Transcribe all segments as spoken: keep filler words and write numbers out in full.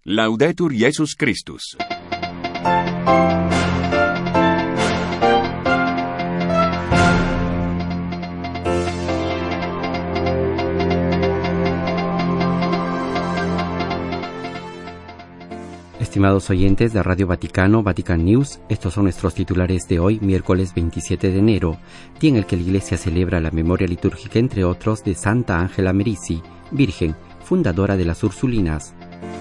Laudetur Jesus Christus. Estimados oyentes de Radio Vaticano, Vatican News, estos son nuestros titulares de hoy, miércoles veintisiete de enero, día en el que la Iglesia celebra la memoria litúrgica, entre otros, de Santa Ángela Merici, Virgen, fundadora de las Ursulinas.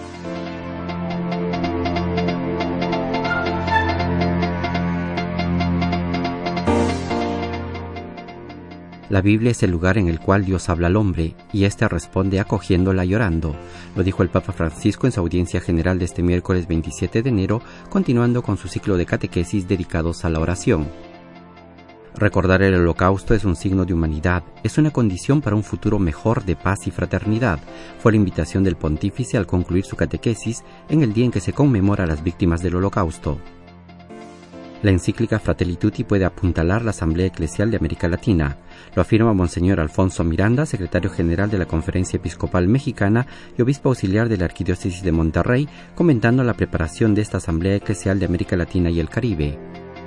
La Biblia es el lugar en el cual Dios habla al hombre, y éste responde acogiéndola llorando. Lo dijo el Papa Francisco en su audiencia general de este miércoles veintisiete de enero, continuando con su ciclo de catequesis dedicados a la oración. Recordar el Holocausto es un signo de humanidad, es una condición para un futuro mejor de paz y fraternidad, fue la invitación del pontífice al concluir su catequesis en el día en que se conmemora a las víctimas del Holocausto. La encíclica Fratelli Tutti puede apuntalar la Asamblea Eclesial de América Latina. Lo afirma Monseñor Alfonso Miranda, secretario general de la Conferencia Episcopal Mexicana y obispo auxiliar de la Arquidiócesis de Monterrey, comentando la preparación de esta Asamblea Eclesial de América Latina y el Caribe.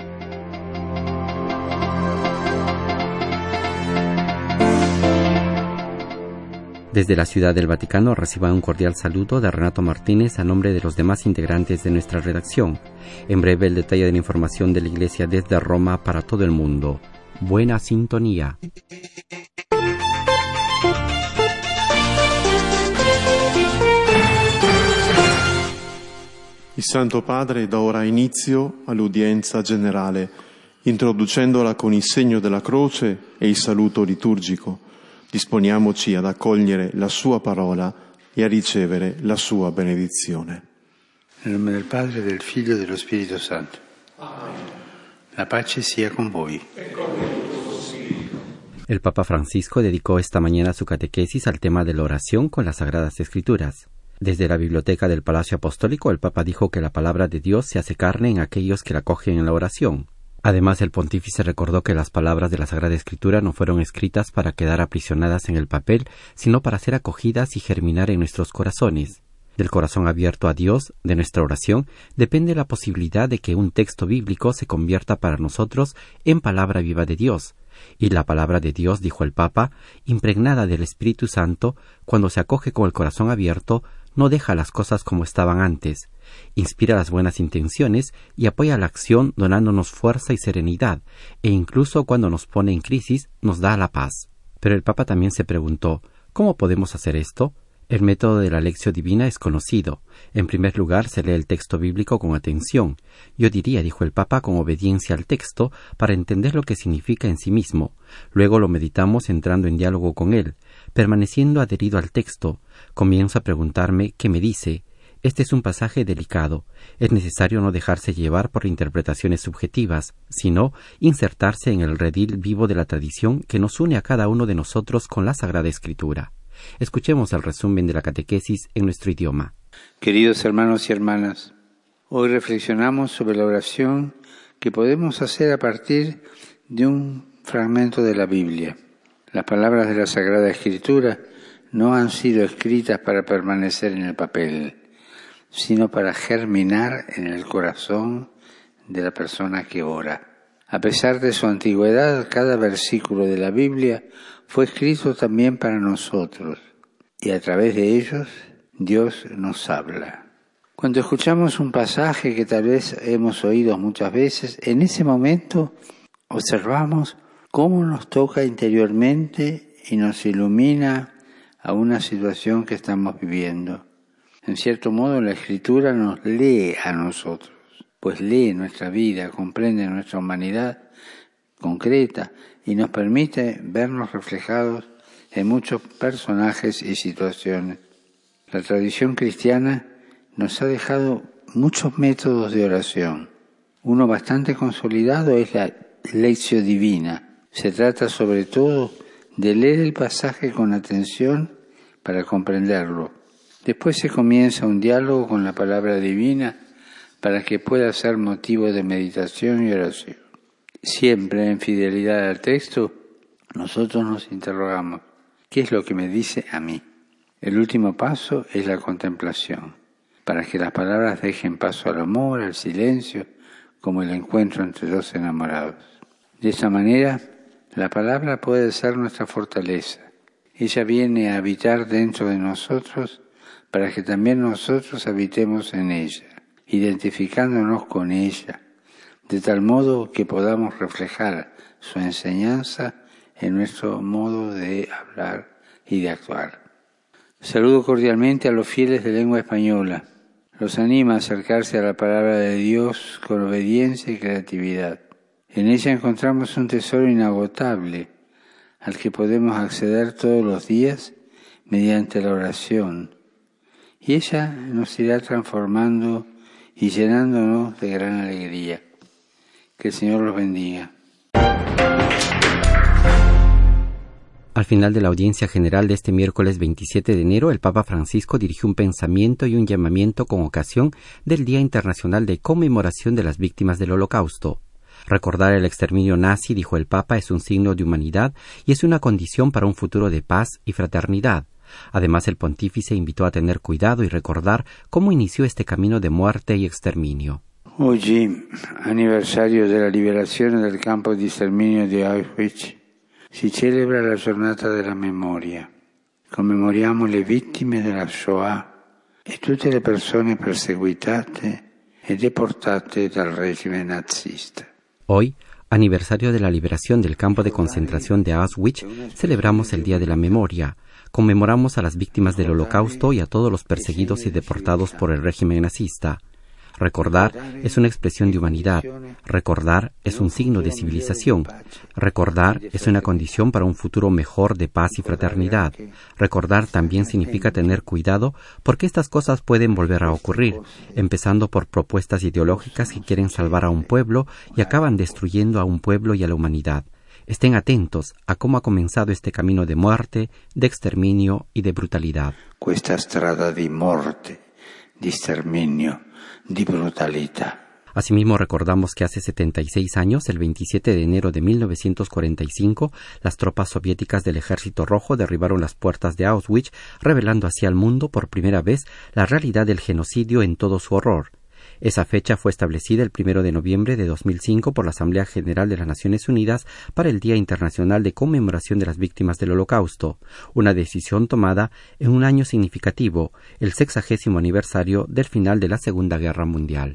Desde la Ciudad del Vaticano reciban un cordial saludo de Renato Martínez a nombre de los demás integrantes de nuestra redacción. En breve el detalle de la información de la Iglesia desde Roma para todo el mundo. Buena sintonía. Il Santo Padre dà ora inizio all'udienza generale, introducendola con il segno della croce e il saluto liturgico. Disponiamoci ad accogliere la sua parola e a ricevere la sua benedizione. Nel nome del Padre, del Figlio e dello Spirito Santo. Amen. La pace sia con voi. El Papa Francisco dedicó esta mañana su catequesis al tema de la oración con las Sagradas Escrituras. Desde la biblioteca del Palacio Apostólico, el Papa dijo que la palabra de Dios se hace carne en aquellos que la acogen en la oración. Además, el pontífice recordó que las palabras de la Sagrada Escritura no fueron escritas para quedar aprisionadas en el papel, sino para ser acogidas y germinar en nuestros corazones. Del corazón abierto a Dios, de nuestra oración, depende la posibilidad de que un texto bíblico se convierta para nosotros en palabra viva de Dios. Y la palabra de Dios, dijo el Papa, impregnada del Espíritu Santo, cuando se acoge con el corazón abierto, no deja las cosas como estaban antes, inspira las buenas intenciones y apoya la acción donándonos fuerza y serenidad, e incluso cuando nos pone en crisis nos da la paz. Pero el Papa también se preguntó, ¿cómo podemos hacer esto? El método de la lección divina es conocido. En primer lugar, se lee el texto bíblico con atención. Yo diría, dijo el Papa, con obediencia al texto, para entender lo que significa en sí mismo. Luego lo meditamos entrando en diálogo con él. Permaneciendo adherido al texto, comienzo a preguntarme ¿qué me dice? Este es un pasaje delicado. Es necesario no dejarse llevar por interpretaciones subjetivas, sino insertarse en el redil vivo de la tradición que nos une a cada uno de nosotros con la Sagrada Escritura. Escuchemos el resumen de la catequesis en nuestro idioma. Queridos hermanos y hermanas, hoy reflexionamos sobre la oración que podemos hacer a partir de un fragmento de la Biblia. Las palabras de la Sagrada Escritura no han sido escritas para permanecer en el papel, sino para germinar en el corazón de la persona que ora. A pesar de su antigüedad, cada versículo de la Biblia fue escrito también para nosotros, y a través de ellos Dios nos habla. Cuando escuchamos un pasaje que tal vez hemos oído muchas veces, en ese momento observamos cómo nos toca interiormente y nos ilumina a una situación que estamos viviendo. En cierto modo, la Escritura nos lee a nosotros, pues lee nuestra vida, comprende nuestra humanidad concreta y nos permite vernos reflejados en muchos personajes y situaciones. La tradición cristiana nos ha dejado muchos métodos de oración. Uno bastante consolidado es la lección divina. Se trata sobre todo de leer el pasaje con atención para comprenderlo. Después se comienza un diálogo con la palabra divina para que pueda ser motivo de meditación y oración. Siempre en fidelidad al texto, nosotros nos interrogamos, ¿qué es lo que me dice a mí? El último paso es la contemplación. para que las palabras dejen paso al amor, al silencio, como el encuentro entre dos enamorados. De esa manera, la palabra puede ser nuestra fortaleza. Ella viene a habitar dentro de nosotros para que también nosotros habitemos en ella, identificándonos con ella, de tal modo que podamos reflejar su enseñanza en nuestro modo de hablar y de actuar. Saludo cordialmente a los fieles de lengua española. Los anima a acercarse a la palabra de Dios con obediencia y creatividad. En ella encontramos un tesoro inagotable al que podemos acceder todos los días mediante la oración. Y ella nos irá transformando y llenándonos de gran alegría. Que el Señor los bendiga. Al final de la audiencia general de este miércoles veintisiete de enero, el Papa Francisco dirigió un pensamiento y un llamamiento con ocasión del Día Internacional de Conmemoración de las Víctimas del Holocausto. Recordar el exterminio nazi, dijo el Papa, es un signo de humanidad y es una condición para un futuro de paz y fraternidad. Además, el pontífice invitó a tener cuidado y recordar cómo inició este camino de muerte y exterminio. Oggi, anniversario della liberazione del campo di sterminio di Auschwitz, si celebra la giornata della memoria. Commemoriamo le vittime della Shoah e tutte le persone perseguitate e deportate dal regime nazista. Hoy, aniversario de la liberación del campo de concentración de Auschwitz, celebramos el Día de la Memoria. Conmemoramos a las víctimas del Holocausto y a todos los perseguidos y deportados por el régimen nazista. Recordar es una expresión de humanidad. Recordar es un signo de civilización. Recordar es una condición para un futuro mejor de paz y fraternidad. Recordar también significa tener cuidado porque estas cosas pueden volver a ocurrir, empezando por propuestas ideológicas que quieren salvar a un pueblo y acaban destruyendo a un pueblo y a la humanidad. Estén atentos a cómo ha comenzado este camino de muerte, de exterminio y de brutalidad. Questa strada di morte, di sterminio, di brutalità. Asimismo, recordamos que hace setenta y seis años, el veintisiete de enero de mil novecientos cuarenta y cinco, las tropas soviéticas del Ejército Rojo derribaron las puertas de Auschwitz, revelando así al mundo por primera vez la realidad del genocidio en todo su horror. Esa fecha fue establecida el primero de noviembre de dos mil cinco por la Asamblea General de las Naciones Unidas para el Día Internacional de Conmemoración de las Víctimas del Holocausto, una decisión tomada en un año significativo, el sexagésimo aniversario del final de la Segunda Guerra Mundial.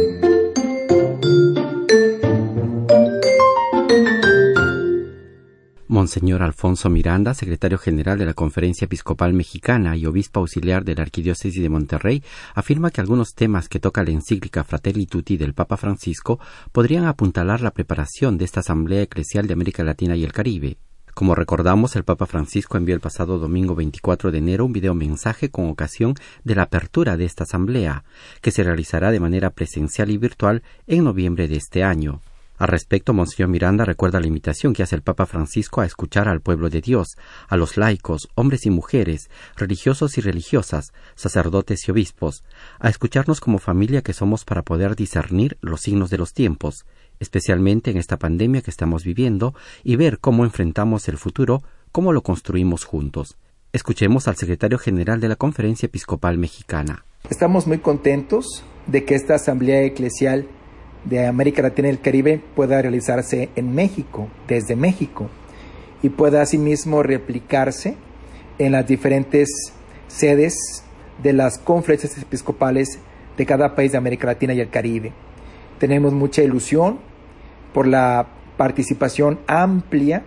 Monseñor Alfonso Miranda, secretario general de la Conferencia Episcopal Mexicana y obispo auxiliar de la Arquidiócesis de Monterrey, afirma que algunos temas que toca la encíclica Fratelli Tutti del Papa Francisco podrían apuntalar la preparación de esta Asamblea Eclesial de América Latina y el Caribe. Como recordamos, el Papa Francisco envió el pasado domingo veinticuatro de enero un videomensaje con ocasión de la apertura de esta asamblea, que se realizará de manera presencial y virtual en noviembre de este año. Al respecto, Monseñor Miranda recuerda la invitación que hace el Papa Francisco a escuchar al pueblo de Dios, a los laicos, hombres y mujeres, religiosos y religiosas, sacerdotes y obispos, a escucharnos como familia que somos para poder discernir los signos de los tiempos, especialmente en esta pandemia que estamos viviendo, y ver cómo enfrentamos el futuro, cómo lo construimos juntos. Escuchemos al secretario general de la Conferencia Episcopal Mexicana. Estamos muy contentos de que esta Asamblea Eclesial de América Latina y el Caribe pueda realizarse en México, desde México, y pueda asimismo replicarse en las diferentes sedes de las conferencias episcopales de cada país de América Latina y el Caribe. Tenemos mucha ilusión por la participación amplia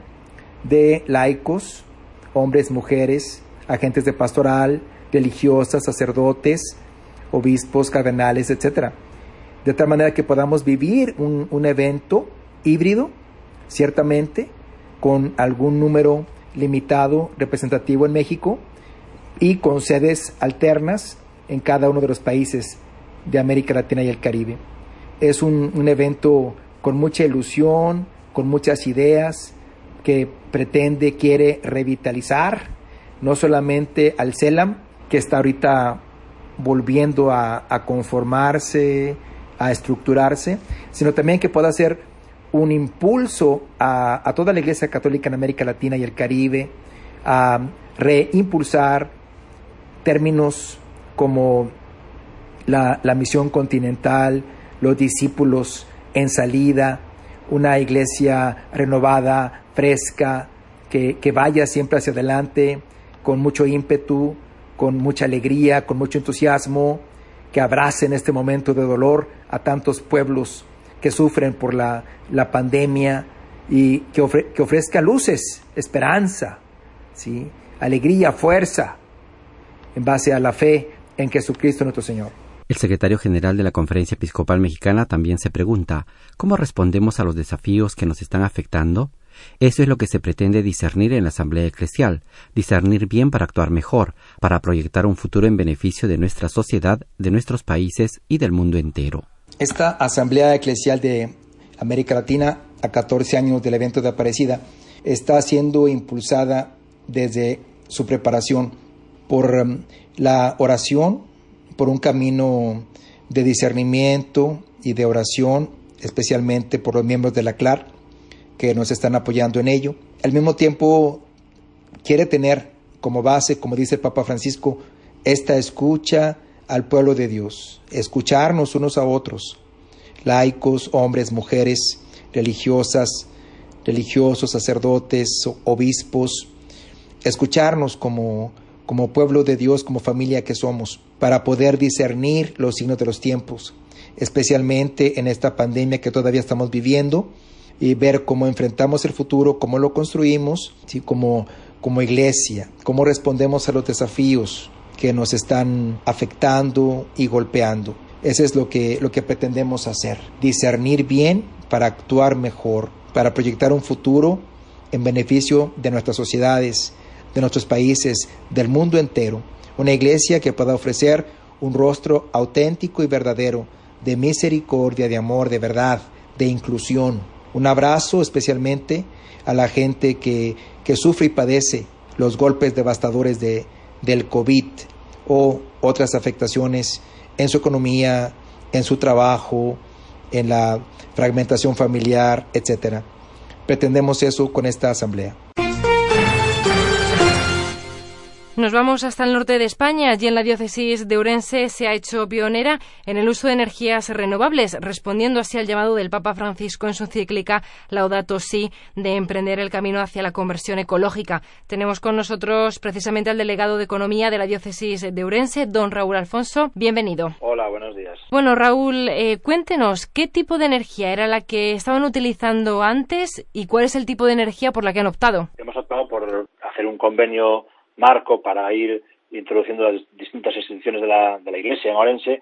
de laicos, hombres, mujeres, agentes de pastoral, religiosas, sacerdotes, obispos, cardenales, etcétera. De tal manera que podamos vivir un, un evento híbrido, ciertamente, con algún número limitado representativo en México y con sedes alternas en cada uno de los países de América Latina y el Caribe. Es un, un evento con mucha ilusión, con muchas ideas, que pretende, quiere revitalizar no solamente al CELAM, que está ahorita volviendo a, a conformarse, a estructurarse, sino también que pueda ser un impulso a, a toda la Iglesia Católica en América Latina y el Caribe, a reimpulsar términos como la, la misión continental, los discípulos en salida, una iglesia renovada, fresca, que, que vaya siempre hacia adelante con mucho ímpetu, con mucha alegría, con mucho entusiasmo, que abrace en este momento de dolor a tantos pueblos que sufren por la, la pandemia y que, ofre, que ofrezca luces, esperanza, ¿sí? Alegría, fuerza, en base a la fe en Jesucristo nuestro Señor. El secretario general de la Conferencia Episcopal Mexicana también se pregunta, ¿cómo respondemos a los desafíos que nos están afectando? Eso es lo que se pretende discernir en la Asamblea Eclesial, discernir bien para actuar mejor, para proyectar un futuro en beneficio de nuestra sociedad, de nuestros países y del mundo entero. Esta Asamblea Eclesial de América Latina, a catorce años del evento de Aparecida, está siendo impulsada desde su preparación por um, la oración, por un camino de discernimiento y de oración, especialmente por los miembros de la C L A R, que nos están apoyando en ello. Al mismo tiempo, quiere tener como base, como dice el Papa Francisco, esta escucha al pueblo de Dios, escucharnos unos a otros, laicos, hombres, mujeres, religiosas, religiosos, sacerdotes, obispos, escucharnos como, como pueblo de Dios, como familia que somos, para poder discernir los signos de los tiempos, especialmente en esta pandemia que todavía estamos viviendo, y ver cómo enfrentamos el futuro, cómo lo construimos, ¿sí? como, como iglesia, cómo respondemos a los desafíos que nos están afectando y golpeando. Eso es lo que, lo que pretendemos hacer, discernir bien para actuar mejor, para proyectar un futuro en beneficio de nuestras sociedades, de nuestros países, del mundo entero. Una iglesia que pueda ofrecer un rostro auténtico y verdadero, de misericordia, de amor, de verdad, de inclusión. Un abrazo especialmente a la gente que, que sufre y padece los golpes devastadores de, del COVID o otras afectaciones en su economía, en su trabajo, en la fragmentación familiar, etcétera. Pretendemos eso con esta asamblea. Nos vamos hasta el norte de España. Allí en la diócesis de Ourense se ha hecho pionera en el uso de energías renovables, respondiendo así al llamado del Papa Francisco en su encíclica Laudato Si, de emprender el camino hacia la conversión ecológica. Tenemos con nosotros precisamente al delegado de Economía de la diócesis de Ourense, don Raúl Alfonso. Bienvenido. Hola, buenos días. Bueno, Raúl, eh, cuéntenos, ¿qué tipo de energía era la que estaban utilizando antes y cuál es el tipo de energía por la que han optado? Hemos optado por hacer un convenio marco para ir introduciendo las distintas instituciones de la, de la Iglesia en Ourense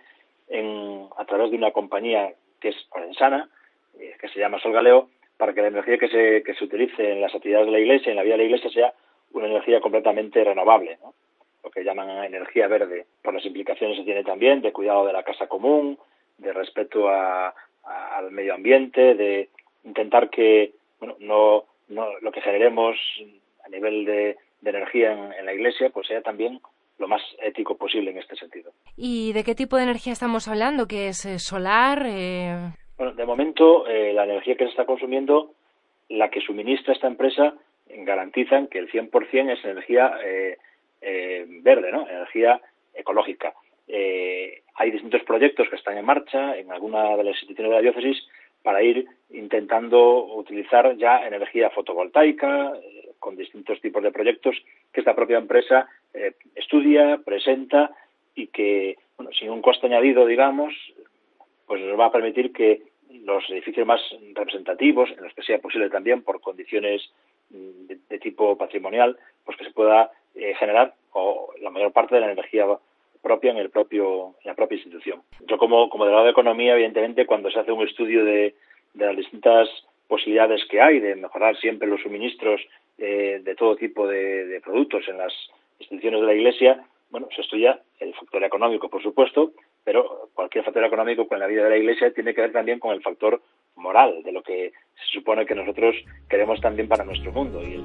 en, a través de una compañía que es orensana, eh, que se llama Sol Galeo, para que la energía que se, que se utilice en las actividades de la Iglesia, en la vida de la Iglesia, sea una energía completamente renovable, ¿no? Lo que llaman energía verde, por las implicaciones que tiene también de cuidado de la casa común, de respeto a, a, al medio ambiente, de intentar que bueno, no, no lo que generemos a nivel de de energía en, en la Iglesia, pues sea también lo más ético posible en este sentido. ¿Y de qué tipo de energía estamos hablando? ¿Qué es eh, solar? Eh... Bueno, de momento, eh, la energía que se está consumiendo, la que suministra esta empresa, garantizan que el cien por ciento es energía eh, eh, verde, ¿no? Energía ecológica. Eh, hay distintos proyectos que están en marcha en alguna de las instituciones de la diócesis para ir intentando utilizar ya energía fotovoltaica, eh, con distintos tipos de proyectos que esta propia empresa eh, estudia, presenta y que, bueno, sin un coste añadido, digamos, pues nos va a permitir que los edificios más representativos, en los que sea posible también por condiciones de, de tipo patrimonial, pues que se pueda eh, generar o la mayor parte de la energía propia en el propio en la propia institución. Yo como, como delegado de Economía, evidentemente, cuando se hace un estudio de, de las distintas posibilidades que hay de mejorar siempre los suministros eh, de todo tipo de, de productos en las instituciones de la Iglesia, bueno, se estudia el factor económico, por supuesto, pero cualquier factor económico con la vida de la Iglesia tiene que ver también con el factor moral, de lo que se supone que nosotros queremos también para nuestro mundo. Y el...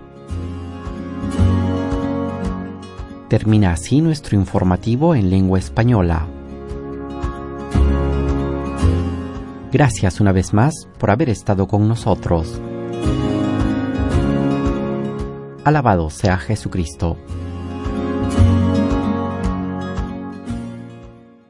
Termina así nuestro informativo en lengua española. Gracias una vez más por haber estado con nosotros. Alabado sea Jesucristo.